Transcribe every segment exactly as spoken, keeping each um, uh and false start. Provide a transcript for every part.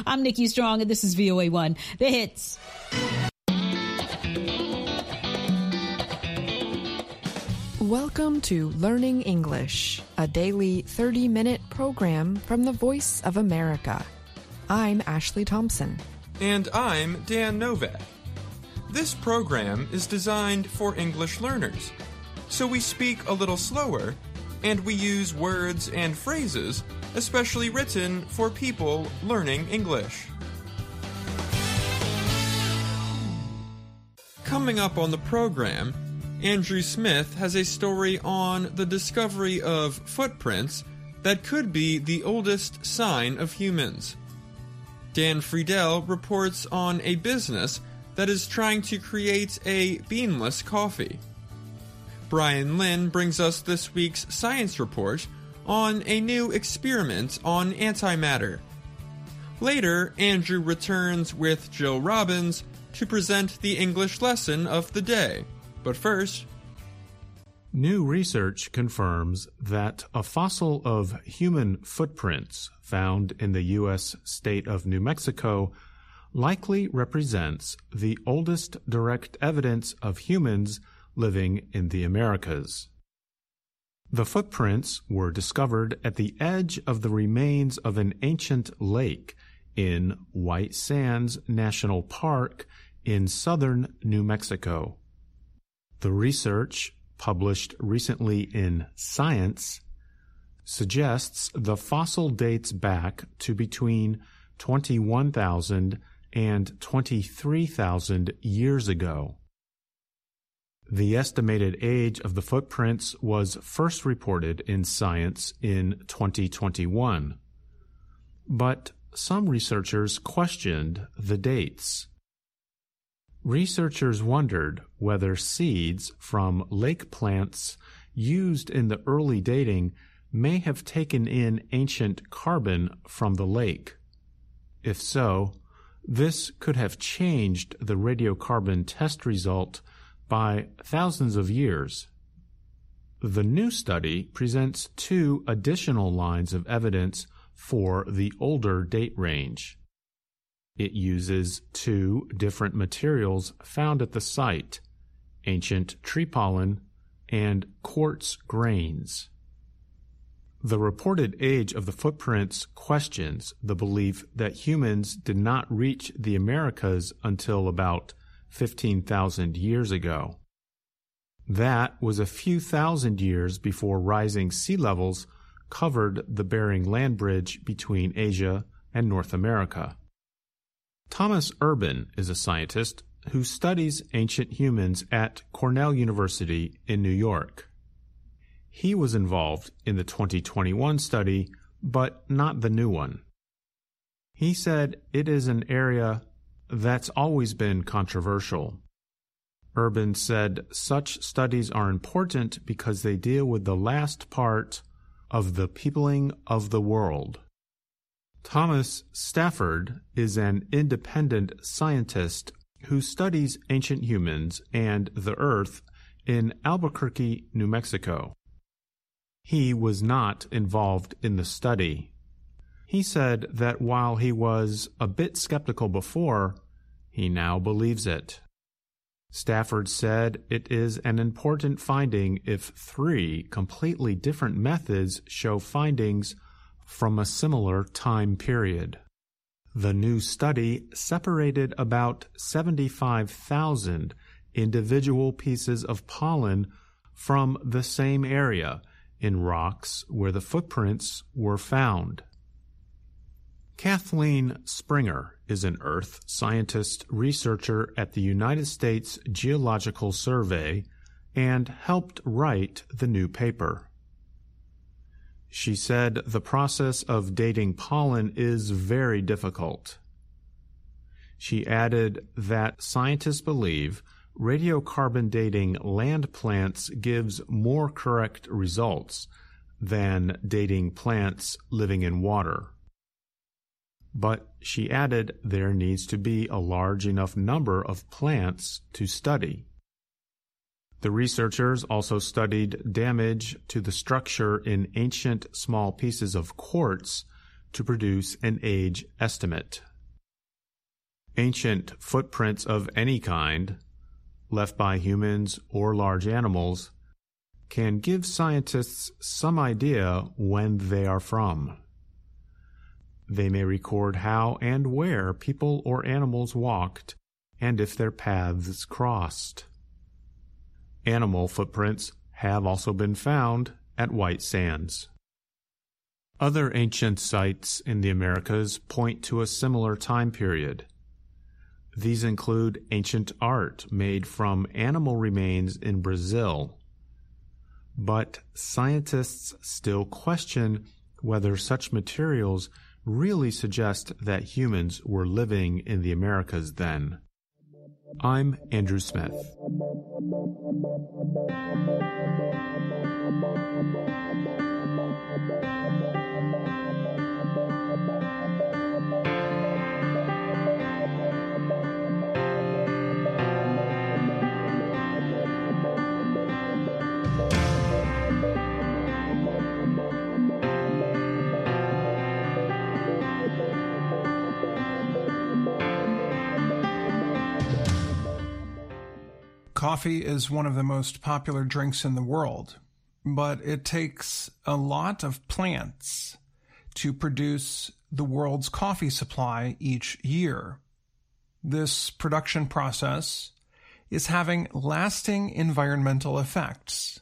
I'm Nikki Strong, and this is V O A one, The Hits. Welcome to Learning English, a daily thirty-minute program from the Voice of America. I'm Ashley Thompson. And I'm Dan Novak. This program is designed for English learners, so we speak a little slower, and we use words and phrases especially written for people learning English. Coming up on the program, Andrew Smith has a story on the discovery of footprints that could be the oldest sign of humans. Dan Friedel reports on a business that is trying to create a beanless coffee. Brian Lynn brings us this week's science report on a new experiment on antimatter. Later, Andrew returns with Jill Robbins to present the English lesson of the day. But first, new research confirms that a fossil of human footprints found in the U S state of New Mexico likely represents the oldest direct evidence of humans living in the Americas. The footprints were discovered at the edge of the remains of an ancient lake in White Sands National Park in southern New Mexico. The research, published recently in Science, suggests the fossil dates back to between twenty-one thousand and twenty-three thousand years ago. The estimated age of the footprints was first reported in Science in twenty twenty-one, but some researchers questioned the dates. Researchers wondered whether seeds from lake plants used in the early dating may have taken in ancient carbon from the lake. If so, this could have changed the radiocarbon test result by thousands of years. The new study presents two additional lines of evidence for the older date range. It uses two different materials found at the site, ancient tree pollen and quartz grains. The reported age of the footprints questions the belief that humans did not reach the Americas until about fifteen thousand years ago. That was a few thousand years before rising sea levels covered the Bering Land Bridge between Asia and North America. Thomas Urban is a scientist who studies ancient humans at Cornell University in New York. He was involved in the twenty twenty-one study, but not the new one. He said it is an area that's always been controversial. Urban said such studies are important because they deal with the last part of the peopling of the world. Thomas Stafford is an independent scientist who studies ancient humans and the Earth in Albuquerque, New Mexico. He was not involved in the study. He said that while he was a bit skeptical before, he now believes it. Stafford said it is an important finding if three completely different methods show findings from a similar time period. The new study separated about seventy-five thousand individual pieces of pollen from the same area in rocks where the footprints were found. Kathleen Springer is an earth scientist researcher at the United States Geological Survey and helped write the new paper. She said the process of dating pollen is very difficult. She added that scientists believe radiocarbon dating land plants gives more correct results than dating plants living in water. But she added there needs to be a large enough number of plants to study. The researchers also studied damage to the structure in ancient small pieces of quartz to produce an age estimate. Ancient footprints of any kind, left by humans or large animals, can give scientists some idea when they are from. They may record how and where people or animals walked and if their paths crossed. Animal footprints have also been found at White Sands. Other ancient sites in the Americas point to a similar time period. These include ancient art made from animal remains in Brazil. But scientists still question whether such materials really suggest that humans were living in the Americas then. I'm Andrew Smith. Coffee is one of the most popular drinks in the world, but it takes a lot of plants to produce the world's coffee supply each year. This production process is having lasting environmental effects.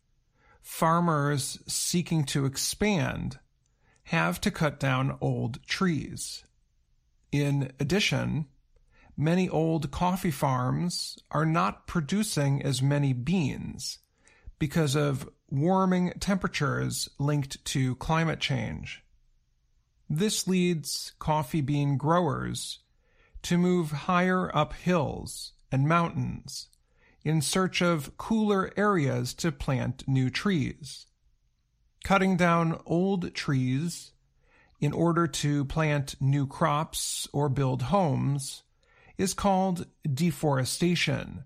Farmers seeking to expand have to cut down old trees. In addition, many old coffee farms are not producing as many beans because of warming temperatures linked to climate change. This leads coffee bean growers to move higher up hills and mountains in search of cooler areas to plant new trees. Cutting down old trees in order to plant new crops or build homes is called deforestation.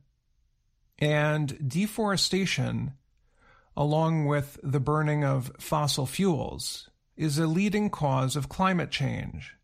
And deforestation, along with the burning of fossil fuels, is a leading cause of climate change.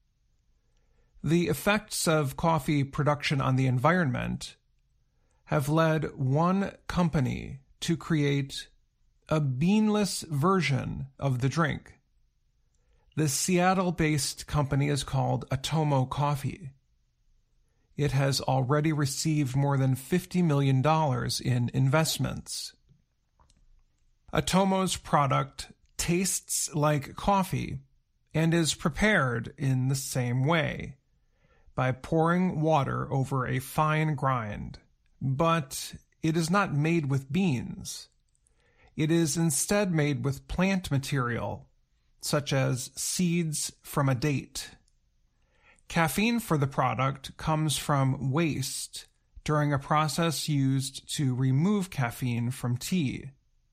The effects of coffee production on the environment have led one company to create a beanless version of the drink. The Seattle-based company is called Atomo Coffee. It has already received more than fifty million dollars in investments. Atomo's product tastes like coffee and is prepared in the same way, by pouring water over a fine grind. But it is not made with beans. It is instead made with plant material, such as seeds from a date. Caffeine for the product comes from waste during a process used to remove caffeine from tea.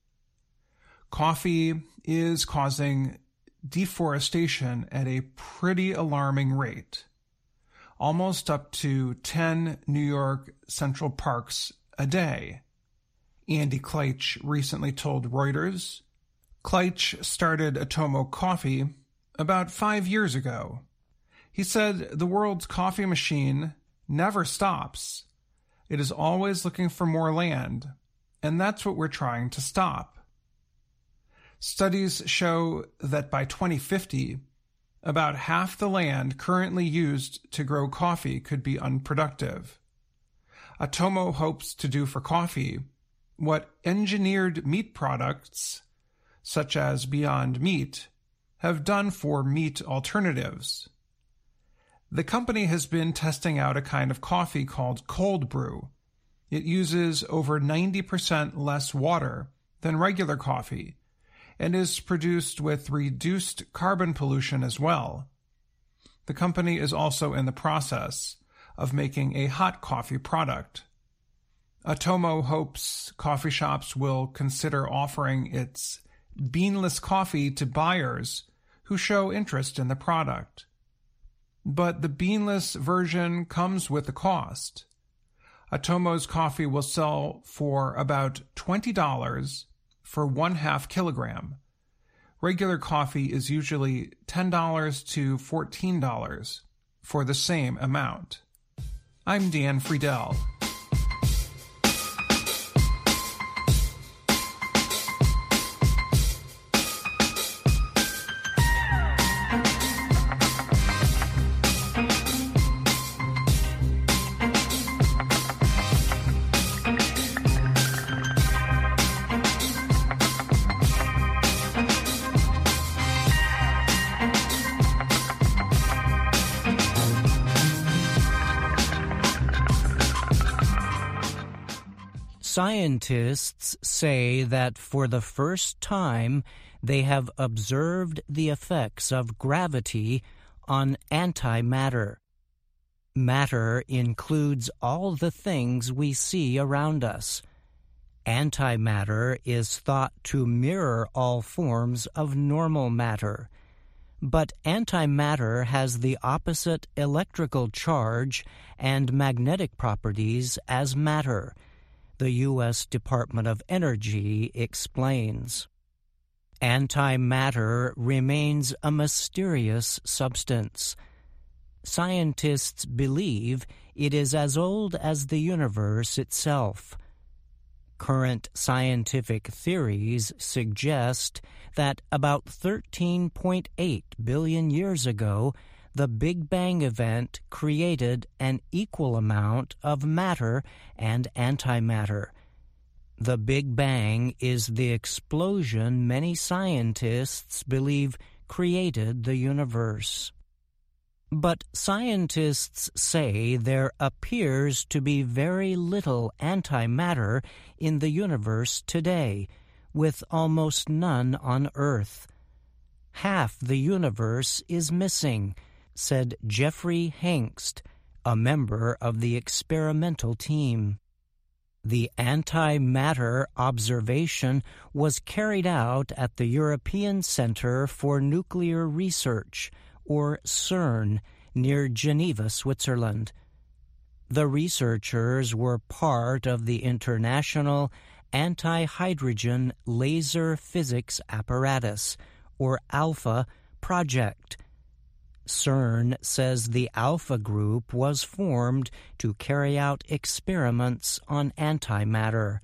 Coffee is causing deforestation at a pretty alarming rate, almost up to ten New York Central Parks a day. Andy Kleitch recently told Reuters. Kleitch started Atomo Coffee about five years ago. He said the world's coffee machine never stops. It is always looking for more land, and that's what we're trying to stop. Studies show that by twenty fifty, about half the land currently used to grow coffee could be unproductive. Atomo hopes to do for coffee what engineered meat products, such as Beyond Meat, have done for meat alternatives. The company has been testing out a kind of coffee called cold brew. It uses over ninety percent less water than regular coffee and is produced with reduced carbon pollution as well. The company is also in the process of making a hot coffee product. Atomo hopes coffee shops will consider offering its beanless coffee to buyers who show interest in the product. But the beanless version comes with a cost. Atomo's coffee will sell for about twenty dollars for one half kilogram. Regular coffee is usually ten dollars to fourteen dollars, for the same amount. I'm Dan Friedel. Scientists say that for the first time they have observed the effects of gravity on antimatter. Matter includes all the things we see around us. Antimatter is thought to mirror all forms of normal matter. But antimatter has the opposite electrical charge and magnetic properties as matter, the U S Department of Energy explains. Antimatter remains a mysterious substance. Scientists believe it is as old as the universe itself. Current scientific theories suggest that about thirteen point eight billion years ago, the Big Bang event created an equal amount of matter and antimatter. The Big Bang is the explosion many scientists believe created the universe. But scientists say there appears to be very little antimatter in the universe today, with almost none on Earth. Half the universe is missing, said Jeffrey Hengst, a member of the experimental team. The antimatter observation was carried out at the European Centre for Nuclear Research, or CERN, near Geneva, Switzerland. The researchers were part of the International Anti-Hydrogen Laser Physics Apparatus, or ALPHA, project. CERN says the ALPHA group was formed to carry out experiments on antimatter.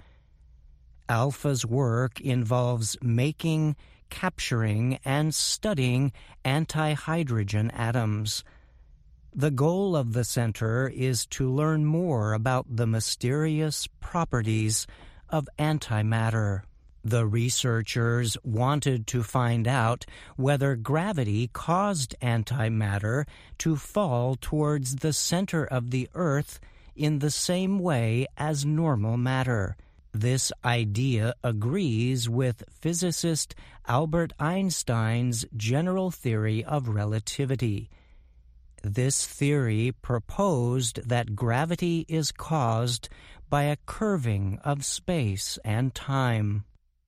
ALPHA's work involves making, capturing, and studying anti-hydrogen atoms. The goal of the center is to learn more about the mysterious properties of antimatter. The researchers wanted to find out whether gravity caused antimatter to fall towards the center of the Earth in the same way as normal matter. This idea agrees with physicist Albert Einstein's general theory of relativity. This theory proposed that gravity is caused by a curving of space and time.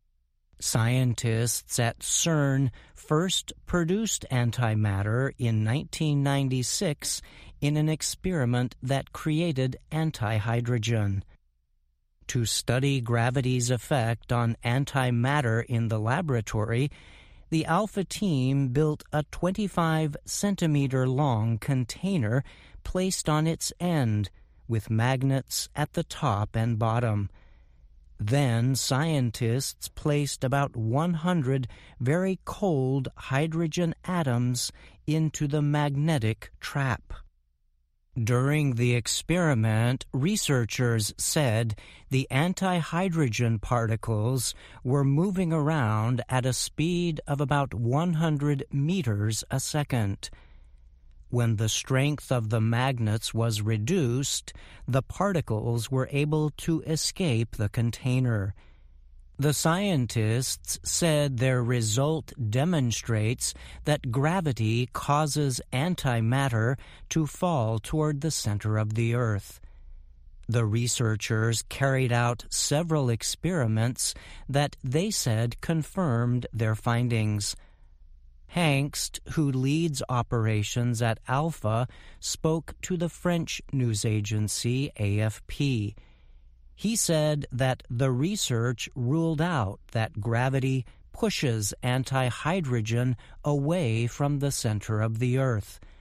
Scientists at CERN first produced antimatter in nineteen ninety-six in an experiment that created antihydrogen. To study gravity's effect on antimatter in the laboratory, the ALPHA team built a twenty-five centimeter long container placed on its end, with magnets at the top and bottom. Then scientists placed about one hundred very cold hydrogen atoms into the magnetic trap. During the experiment, researchers said the antihydrogen particles were moving around at a speed of about one hundred meters a second. When the strength of the magnets was reduced, the particles were able to escape the container. The scientists said their result demonstrates that gravity causes antimatter to fall toward the center of the Earth. The researchers carried out several experiments that they said confirmed their findings. Hengst, who leads operations at ALPHA, spoke to the French news agency A F P. He said that the research ruled out that gravity pushes antihydrogen away from the center of the Earth.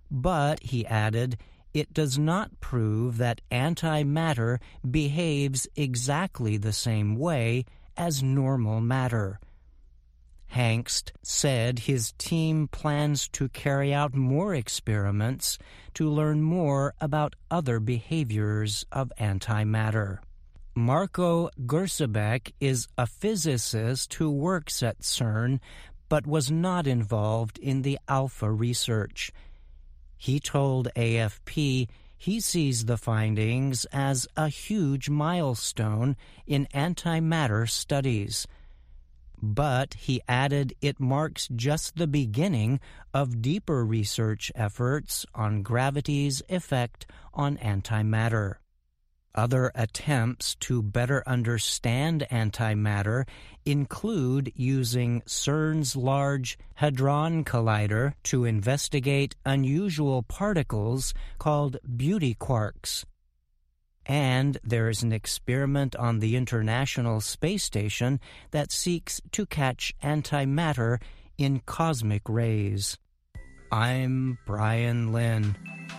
But, he added, it does not prove that antimatter behaves exactly the same way as normal matter. Hangst said his team plans to carry out more experiments to learn more about other behaviors of antimatter. Marco Gersebek is a physicist who works at CERN but was not involved in the alpha research. He told A F P he sees the findings as a huge milestone in antimatter studies. But, he added, it marks just the beginning of deeper research efforts on gravity's effect on antimatter. Other attempts to better understand antimatter include using CERN's Large Hadron Collider to investigate unusual particles called beauty quarks. And there is an experiment on the International Space Station that seeks to catch antimatter in cosmic rays. I'm Brian Lynn.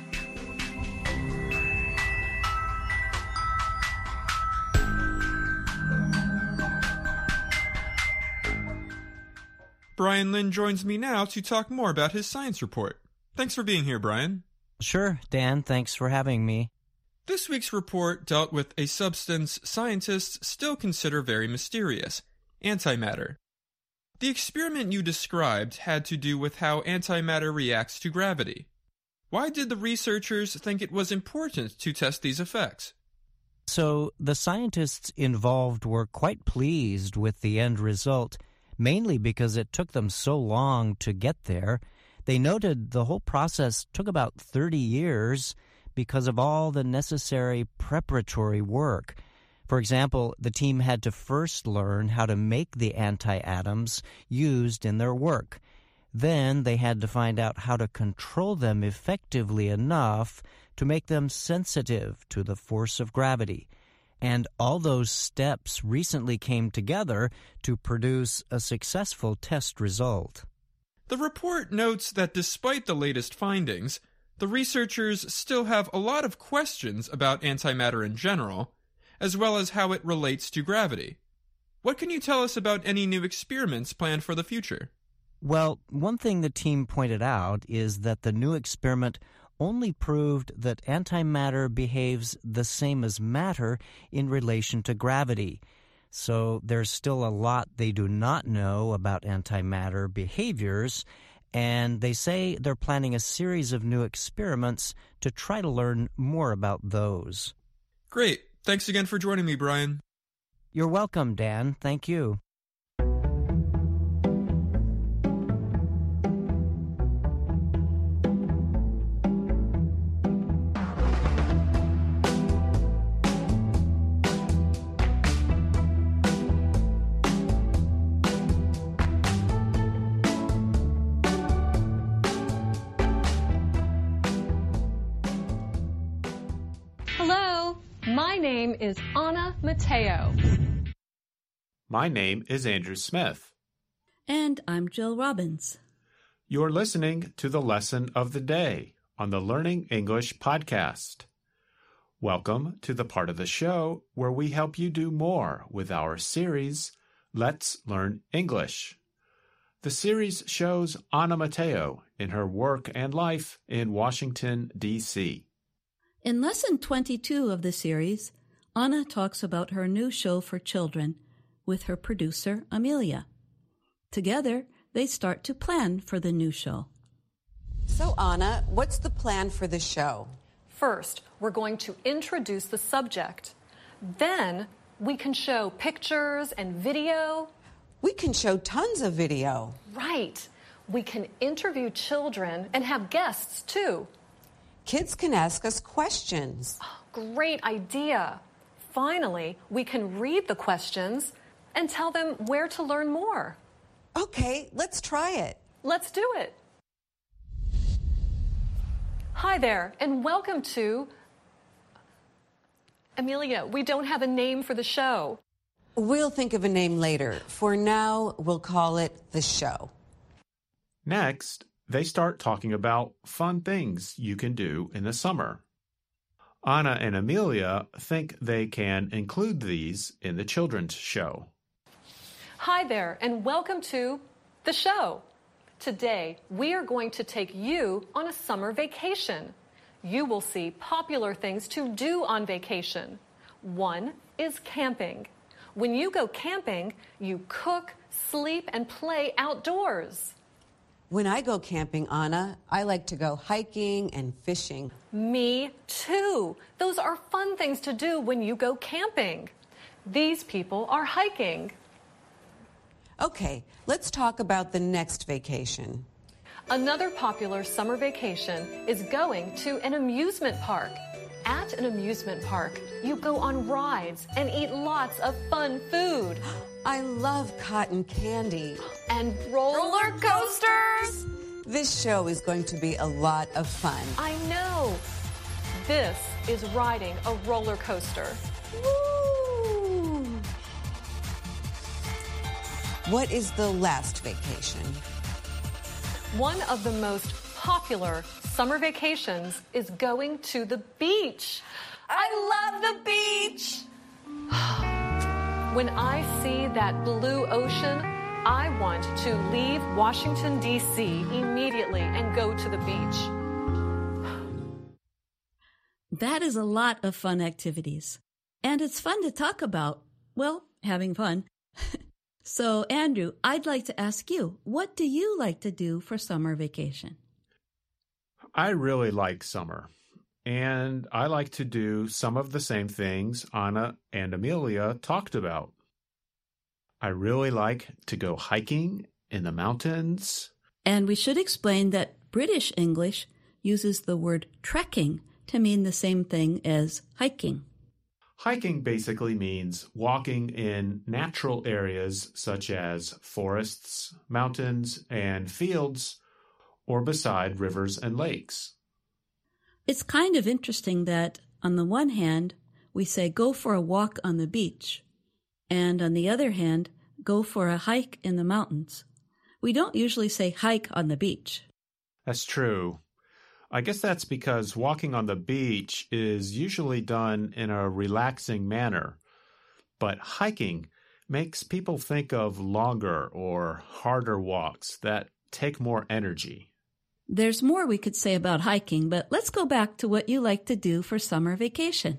Brian Lynn joins me now to talk more about his science report. Thanks for being here, Brian. Sure, Dan. Thanks for having me. This week's report dealt with a substance scientists still consider very mysterious, antimatter. The experiment you described had to do with how antimatter reacts to gravity. Why did the researchers think it was important to test these effects? So, the scientists involved were quite pleased with the end result, mainly because it took them so long to get there. They noted the whole process took about thirty years because of all the necessary preparatory work. For example, the team had to first learn how to make the anti-atoms used in their work. Then they had to find out how to control them effectively enough to make them sensitive to the force of gravity. And all those steps recently came together to produce a successful test result. The report notes that despite the latest findings, the researchers still have a lot of questions about antimatter in general, as well as how it relates to gravity. What can you tell us about any new experiments planned for the future? Well, one thing the team pointed out is that the new experiment only proved that antimatter behaves the same as matter in relation to gravity. So there's still a lot they do not know about antimatter behaviors, and they say they're planning a series of new experiments to try to learn more about those. Great. Thanks again for joining me, Brian. You're welcome, Dan. Thank you. Hello, my name is Anna Mateo. My name is Andrew Smith. And I'm Jill Robbins. You're listening to the Lesson of the Day on the Learning English podcast. Welcome to the part of the show where we help you do more with our series, Let's Learn English. The series shows Anna Mateo in her work and life in Washington, D C In Lesson twenty-two of the series, Anna talks about her new show for children with her producer, Amelia. Together, they start to plan for the new show. So, Anna, what's the plan for the show? First, we're going to introduce the subject. Then, we can show pictures and video. We can show tons of video. Right. We can interview children and have guests, too. Kids can ask us questions. Oh, great idea. Finally, we can read the questions and tell them where to learn more. Okay, let's try it. Let's do it. Hi there, and welcome to... Amelia, we don't have a name for the show. We'll think of a name later. For now, we'll call it The Show. Next, they start talking about fun things you can do in the summer. Anna and Amelia think they can include these in the children's show. Hi there, and welcome to the show. Today, we are going to take you on a summer vacation. You will see popular things to do on vacation. One is camping. When you go camping, you cook, sleep, and play outdoors. When I go camping, Anna, I like to go hiking and fishing. Me too. Those are fun things to do when you go camping. These people are hiking. Okay, let's talk about the next vacation. Another popular summer vacation is going to an amusement park. At an amusement park, you go on rides and eat lots of fun food. I love cotton candy. And roller, roller coasters. This show is going to be a lot of fun. I know. This is riding a roller coaster. Woo! What is the last vacation? One of the most popular summer vacations is going to the beach. I love the beach. When I see that blue ocean, I want to leave Washington, D C immediately and go to the beach. That is a lot of fun activities. And it's fun to talk about, well, having fun. So, Andrew, I'd like to ask you, what do you like to do for summer vacation? I really like summer, and I like to do some of the same things Anna and Amelia talked about. I really like to go hiking in the mountains. And we should explain that British English uses the word trekking to mean the same thing as hiking. Hiking basically means walking in natural areas such as forests, mountains, and fields, or beside rivers and lakes. It's kind of interesting that, on the one hand, we say go for a walk on the beach, and on the other hand, go for a hike in the mountains. We don't usually say hike on the beach. That's true. I guess that's because walking on the beach is usually done in a relaxing manner, but hiking makes people think of longer or harder walks that take more energy. There's more we could say about hiking, but let's go back to what you like to do for summer vacation.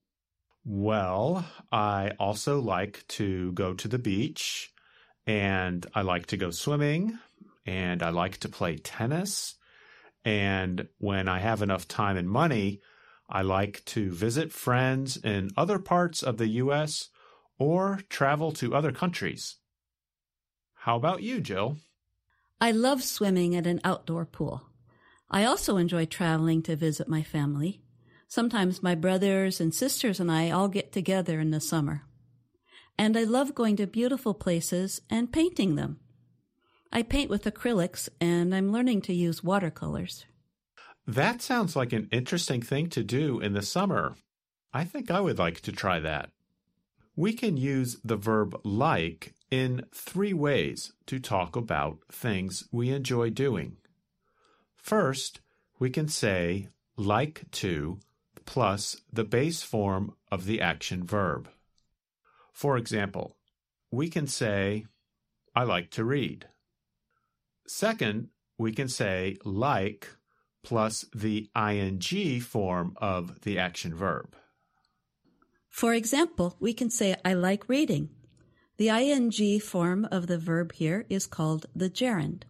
Well, I also like to go to the beach, and I like to go swimming, and I like to play tennis. And when I have enough time and money, I like to visit friends in other parts of the U S or travel to other countries. How about you, Jill? I love swimming at an outdoor pool. I also enjoy traveling to visit my family. Sometimes my brothers and sisters and I all get together in the summer. And I love going to beautiful places and painting them. I paint with acrylics, and I'm learning to use watercolors. That sounds like an interesting thing to do in the summer. I think I would like to try that. We can use the verb like in three ways to talk about things we enjoy doing. First, we can say like to plus the base form of the action verb. For example, we can say, I like to read. Second, we can say like plus the ing form of the action verb. For example, we can say, I like reading. The ing form of the verb here is called the gerund.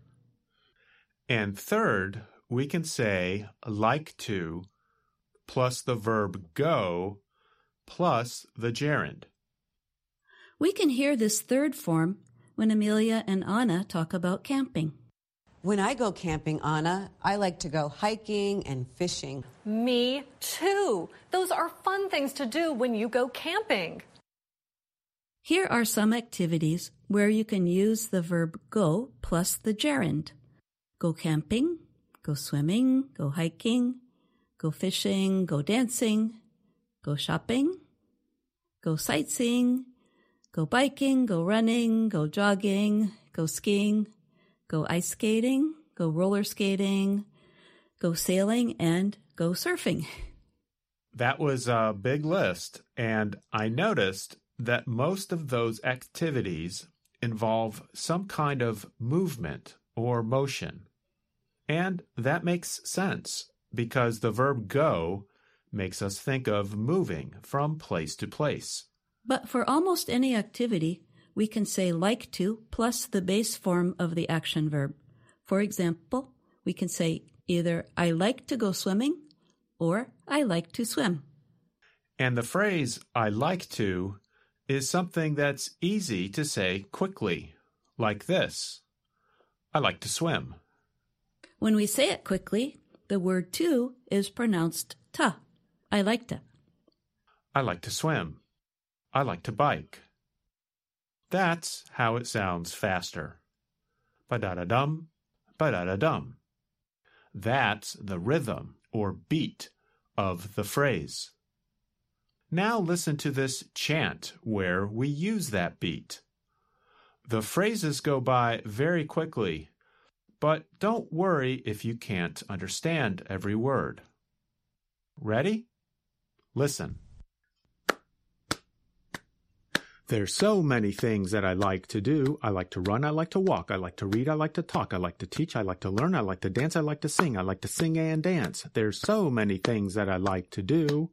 And third, we can say like to plus the verb go plus the gerund. We can hear this third form when Amelia and Anna talk about camping. When I go camping, Anna, I like to go hiking and fishing. Me too. Those are fun things to do when you go camping. Here are some activities where you can use the verb go plus the gerund. Go camping, go swimming, go hiking, go fishing, go dancing, go shopping, go sightseeing, go biking, go running, go jogging, go skiing, go ice skating, go roller skating, go sailing, and go surfing. That was a big list, and I noticed that most of those activities involve some kind of movement or motion. And that makes sense, because the verb go makes us think of moving from place to place. But for almost any activity, we can say like to plus the base form of the action verb. For example, we can say either I like to go swimming or I like to swim. And the phrase I like to is something that's easy to say quickly, like this. I like to swim. When we say it quickly, the word to is pronounced ta. I like to. I like to swim. I like to bike. That's how it sounds faster. Ba-da-da-dum, ba-da-da-dum. That's the rhythm or beat of the phrase. Now listen to this chant where we use that beat. The phrases go by very quickly, but don't worry if you can't understand every word. Ready? Listen. There's so many things that I like to do. I like to run, I like to walk, I like to read, I like to talk, I like to teach, I like to learn, I like to dance, I like to sing, I like to sing and dance. There's so many things that I like to do.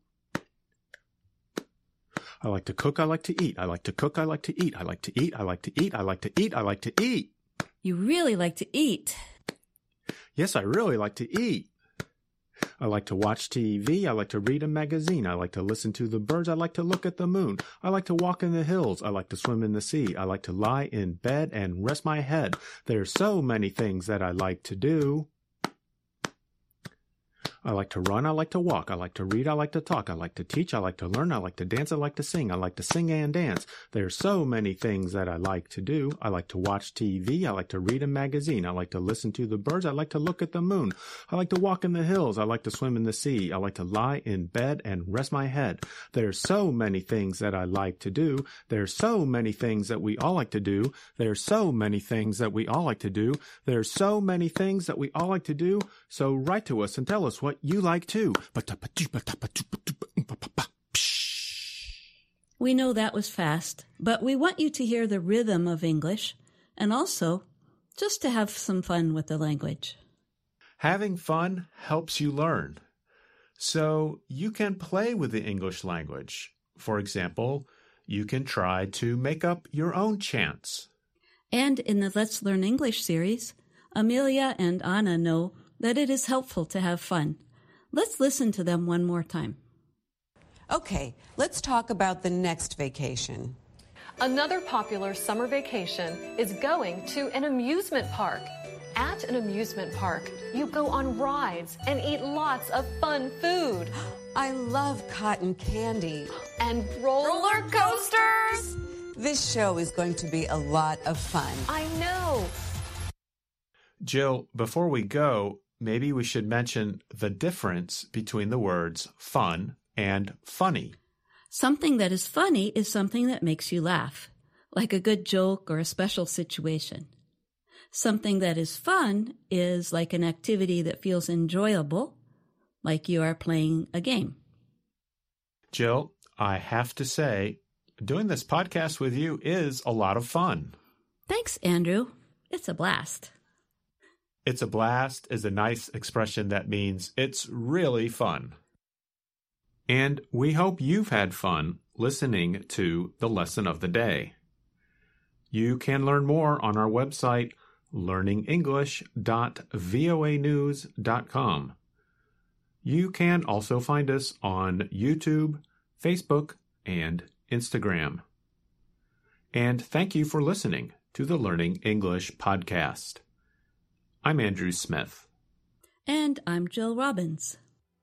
I like to cook, I like to eat, I like to cook, I like to eat, I like to eat, I like to eat, I like to eat, I like to eat. You really like to eat. Yes, I really like to eat. I like to watch T V. I like to read a magazine. I like to listen to the birds. I like to look at the moon. I like to walk in the hills. I like to swim in the sea. I like to lie in bed and rest my head. There's so many things that I like to do. I like to run, I like to walk, I like to read, I like to talk, I like to teach, I like to learn, I like to dance, I like to sing, I like to sing and dance. There's so many things that I like to do. I like to watch T V, I like to read a magazine, I like to listen to the birds, I like to look at the moon, I like to walk in the hills, I like to swim in the sea, I like to lie in bed and rest my head. There's so many things that I like to do. There's so many things that we all like to do. There's so many things that we all like to do. There's so many things that we all like to do. So write to us and tell us what you like too. We know that was fast, but we want you to hear the rhythm of English and also just to have some fun with the language. Having fun helps you learn. So you can play with the English language. For example, you can try to make up your own chants. And in the Let's Learn English series, Amelia and Anna know that it is helpful to have fun. Let's listen to them one more time. Okay, let's talk about the next vacation. Another popular summer vacation is going to an amusement park. At an amusement park, you go on rides and eat lots of fun food. I love cotton candy. And roller, roller coasters! This show is going to be a lot of fun. I know. Jill, before we go, maybe we should mention the difference between the words fun and funny. Something that is funny is something that makes you laugh, like a good joke or a special situation. Something that is fun is like an activity that feels enjoyable, like you are playing a game. Jill, I have to say, doing this podcast with you is a lot of fun. Thanks, Andrew. It's a blast. It's a blast is a nice expression that means it's really fun. And we hope you've had fun listening to the lesson of the day. You can learn more on our website, learning english dot voa news dot com. You can also find us on YouTube, Facebook, and Instagram. And thank you for listening to the Learning English podcast. I'm Andrew Smith. And I'm Jill Robbins.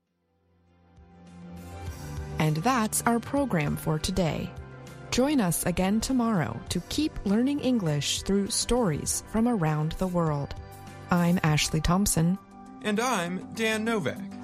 And that's our program for today. Join us again tomorrow to keep learning English through stories from around the world. I'm Ashley Thompson. And I'm Dan Novak.